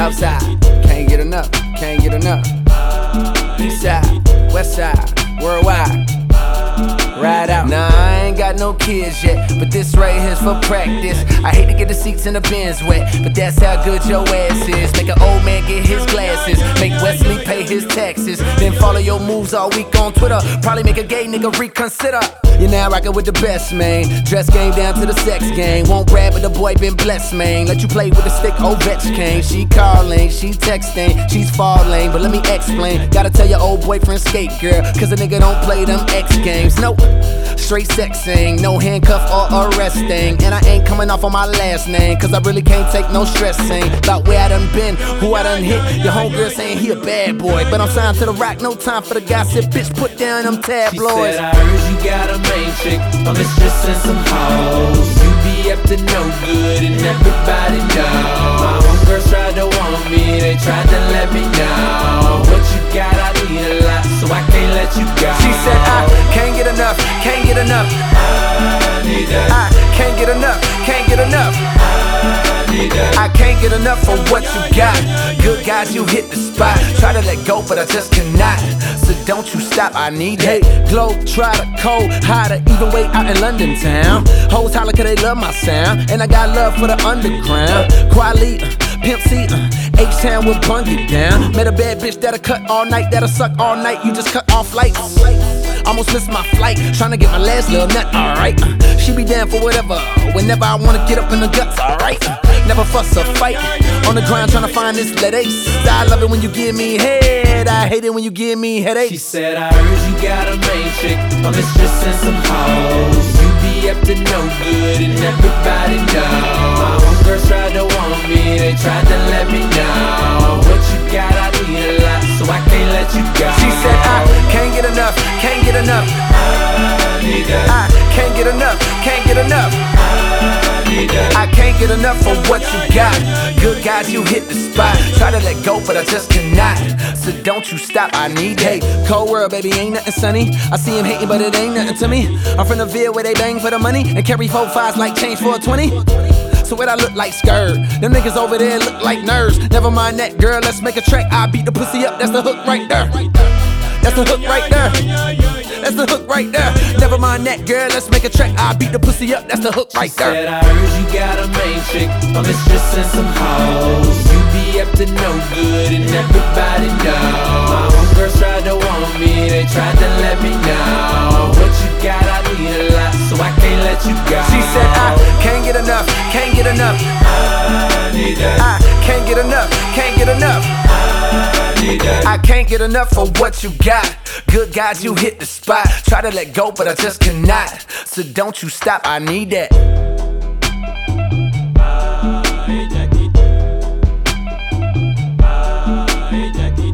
Southside, can't get enough, can't get enough. Eastside, Westside, worldwide. Ride out. Nah, I ain't got no kids yet, but this right here's for practice. I hate to get the seats in the Benz wet, but that's how good your ass is. Make an old man get his glasses, make Wesley pay his taxes, then follow your moves all week on Twitter. Probably make a gay nigga reconsider. You're now rockin' with the best, man. Dress game down to the sex game. Won't brag, but the boy been blessed, man. Let you play with the stick, Ovechkin. She calling, she texting, she's falling, but let me explain. Gotta tell your old boyfriend skate, girl, cause a nigga don't play them X games. Nope, straight sexing, no handcuff or arresting. And I ain't coming off on my last name, cause I really can't take no stressing about where I done been, who I done hit. Your homegirl saying he a bad boy, but I'm signed to the rock, no time for the gossip. Bitch, put down them tabloids. She said, I heard you got a main chick, a mistress and some hoes. You be up to no good and everybody know. My homegirls tried to want me, they tried to let me know. What you got, I need a lot, so I can't let you go. She said, I can't get enough, can't get enough. I need that. I can't get enough, can't get enough. I need that. I can't get enough for what you got. Good guys, you hit the spot. Try to let go, but I just cannot. So don't you stop, I need that. Hey, glow, try to cold, hotter, even way out in London town. Hoes holler cause they love my sound, and I got love for the underground. Quality, Pimp C, H-Town will bung it down. Met a bad bitch that'll cut all night, that'll suck all night. You just cut off lights. Almost missed my flight, tryna get my last little nut, alright. She be down for whatever, whenever I wanna get up in the guts, alright. Never fuss or fight, on the grind tryna find this lead ace. I love it when you give me head, I hate it when you give me headaches. She said, I heard you got a main chick, a mistress and some hoes. You be up to no good and everybody know. My homegirls tried to want me, they tried to let me know. What you got, I need a lot, so I can't let you go. She said, I can't get enough, can't get enough. I need that. I can't get enough, can't get enough. I need that. I can't get enough for what you got. Good guys, you hit the spot. Try to let go, but I just cannot. So don't you stop, I need that. Hey, cold world, baby, ain't nothing sunny. I see him hating, but it ain't nothing to me. I'm from the Ville where they bang for the money and carry 4 5s like change for a 20. So what I look like skirt? Them niggas over there look like nerds. Never mind that, girl, let's make a track. I beat the pussy up, that's the hook right there. That's the hook right there. That's the hook right there. Never mind that, girl, let's make a track. I beat the pussy up, that's the hook right there. She said, I heard you got a main chick, a mistress and some hoes. You be up to no good and everybody know. My homegirls tried to want me, they tried to let me know. What you got, I need a lot, so I can't let you go. She said, I can't get enough, can't get enough. I need that. I can't get enough, can't get enough. I need that. I can't get enough for what you got. Good guys, you hit the spot. Try to let go, but I just cannot. So don't you stop, I need that. Hey, Jackie.